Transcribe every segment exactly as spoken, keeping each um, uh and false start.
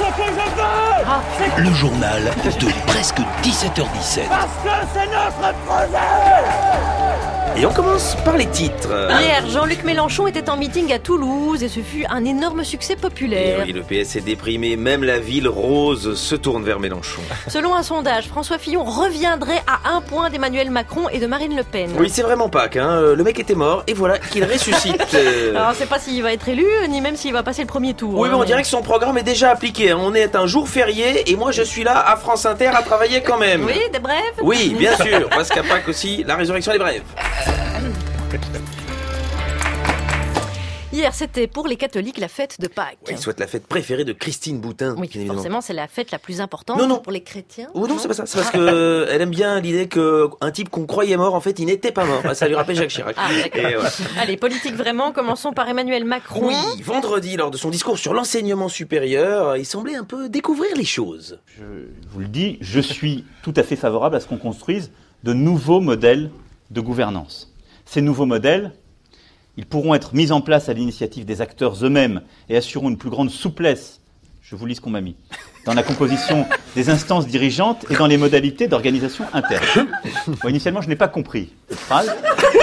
que je veux. Ah, Le journal de presque dix-sept heures dix-sept. Parce que c'est notre projet. Et on commence par les titres. Hier, Jean-Luc Mélenchon était en meeting à Toulouse et ce fut un énorme succès populaire. Et oui, le P S est déprimé, même la ville rose se tourne vers Mélenchon. Selon un sondage, François Fillon reviendrait à un point d'Emmanuel Macron et de Marine Le Pen. Oui, c'est vraiment Pâques, hein. Le mec était mort et voilà qu'il ressuscite. Alors, on sait pas s'il va être élu, ni même s'il va passer le premier tour. Oui, mais hein, on mais... dirait que son programme est déjà appliqué. On est un jour férié et moi je suis là à France Inter à travailler quand même. Oui, des brèves. Oui, bien sûr, parce qu'à Pâques aussi, la résurrection des brèves. Hier, c'était pour les catholiques la fête de Pâques. Oui, soit la fête préférée de Christine Boutin. Oui, bien évidemment. forcément, c'est la fête la plus importante Non, non. pour les chrétiens. Oh non, c'est pas ça. C'est parce que elle aime bien l'idée qu'un type qu'on croyait mort, en fait, il n'était pas mort. Ça lui rappelle Jacques Chirac. Ah, d'accord. Et voilà. Allez, politique vraiment, commençons par Emmanuel Macron. Oui, vendredi, lors de son discours sur l'enseignement supérieur, il semblait un peu découvrir les choses. Je vous le dis, je suis tout à fait favorable à ce qu'on construise de nouveaux modèles de gouvernance. Ces nouveaux modèles, ils pourront être mis en place à l'initiative des acteurs eux-mêmes et assureront une plus grande souplesse, je vous lis ce qu'on m'a mis, dans la composition des instances dirigeantes et dans les modalités d'organisation interne. Bon, initialement, je n'ai pas compris cette phrase.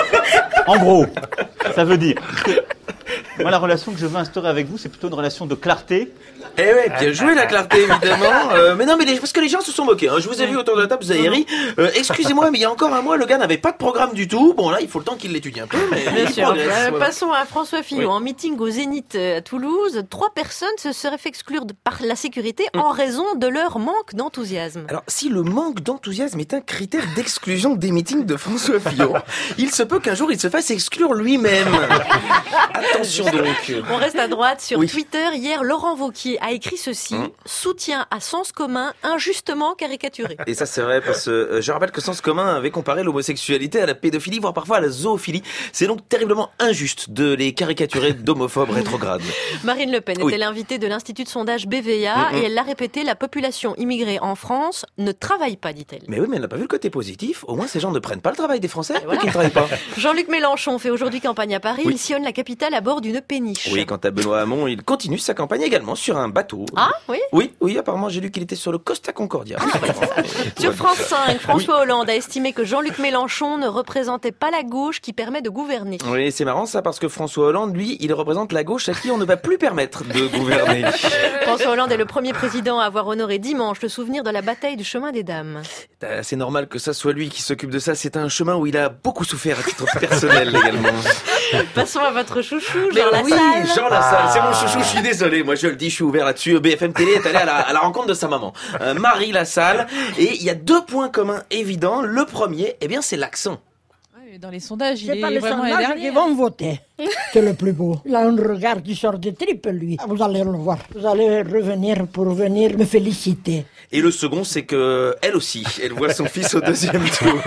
En gros, ça veut dire que moi, la relation que je veux instaurer avec vous, c'est plutôt une relation de clarté. Eh ouais, bien joué la clarté, évidemment. Euh, mais non, mais les, parce que les gens se sont moqués. Hein. Je vous ai vu autour de la table, vous avez ri. Euh, excusez-moi, mais il y a encore un mois, le gars n'avait pas de programme du tout. Bon, là, il faut le temps qu'il l'étudie un peu, mais Bien il sûr. progresse, Euh, voilà. Passons à François Fillon. Oui. En meeting au Zénith à Toulouse, trois personnes se seraient fait exclure de, par la sécurité en raison de leur manque d'enthousiasme. Alors, si le manque d'enthousiasme est un critère d'exclusion des meetings de François Fillon, il se peut qu'un jour il se fasse exclure lui-même. Attention donc. On reste à droite sur Oui. Twitter. Hier, Laurent Wauquiez a écrit ceci. Hum. Soutien à Sens Commun injustement caricaturé. Et ça, c'est vrai, parce que euh, je rappelle que Sens Commun avait comparé l'homosexualité à la pédophilie, voire parfois à la zoophilie. C'est donc terriblement injuste de les caricaturer d'homophobes rétrogrades. Marine Le Pen Oui. était l'invitée de l'Institut de sondage B V A Mm-mm. et elle l'a répété, la population immigrée en France ne travaille pas, dit-elle. Mais oui, mais elle n'a pas vu le côté positif. Au moins, ces gens ne prennent pas le travail des Français, voilà. eux qui ne travaillent pas. Jean-Luc Mélenchon fait aujourd'hui campagne à Paris. Oui. Il sillonne la capitale à bord d'une péniche. Oui, quant à Benoît Hamon, il continue sa campagne également sur un bateau. Ah, oui. Oui, oui, apparemment, j'ai lu qu'il était sur le Costa Concordia. Sur France cinq, François Hollande a estimé que Jean-Luc Mélenchon ne représentait pas la gauche qui permet de gouverner. Oui, c'est marrant ça, parce que François Hollande, lui, il représente la gauche à qui on ne va plus permettre de gouverner. François Hollande est le premier président à avoir honoré dimanche le souvenir de la bataille du chemin des dames. C'est normal que ça soit lui qui s'occupe de ça. C'est un chemin où il a beaucoup souffert à titre personnel également. Passons à votre chouchou, Mais Jean oui, Lassalle. Jean Lassalle, c'est mon chouchou, je suis désolé, moi je le dis, je suis ouvert là-dessus. B F M Télé est allé à la, à la rencontre de sa maman, euh, Marie Lassalle, et il y a deux points communs évidents. Le premier, eh bien, c'est l'accent. Dans les sondages, il C'est est pas les vraiment les sondages derniers. qui vont voter. C'est le plus beau. Il a un regard qui sort des tripes, lui. Vous allez le voir. Vous allez revenir pour venir me féliciter. Et le second, c'est que elle aussi, elle voit son fils au deuxième tour.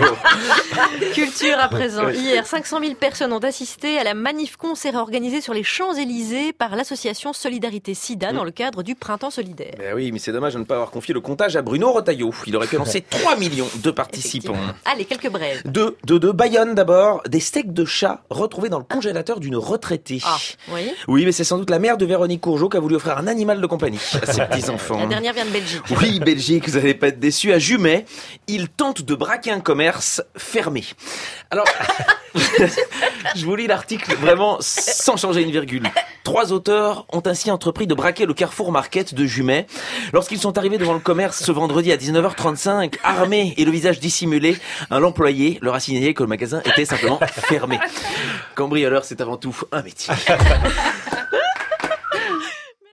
Culture à présent. Hier, cinq cent mille personnes ont assisté à la manif-concert organisée sur les Champs-Élysées par l'association Solidarité Sida dans le cadre du Printemps solidaire. Ben oui, mais c'est dommage de ne pas avoir confié le comptage à Bruno Retailleau. Il aurait pu lancer trois millions de participants. Allez, quelques brèves. De, de, de Bayonne d'abord, des steaks de chat retrouvés dans le congélateur d'une retraitée. Ah, oui. Oui, mais c'est sans doute la mère de Véronique Courgeot qui a voulu offrir un animal de compagnie à ses petits-enfants. La dernière vient de Belgique. Oui, Belgique, vous n'allez pas être déçus. À Jumet, ils tentent de braquer un commerce fermé. Alors, je vous lis l'article vraiment sans changer une virgule. Trois auteurs ont ainsi entrepris de braquer le Carrefour Market de Jumet. Lorsqu'ils sont arrivés devant le commerce ce vendredi à dix-neuf heures trente-cinq, armés et le visage dissimulé, un employé leur a signalé que le magasin était simplement fermé. Cambrioleur, c'est avant tout un métier.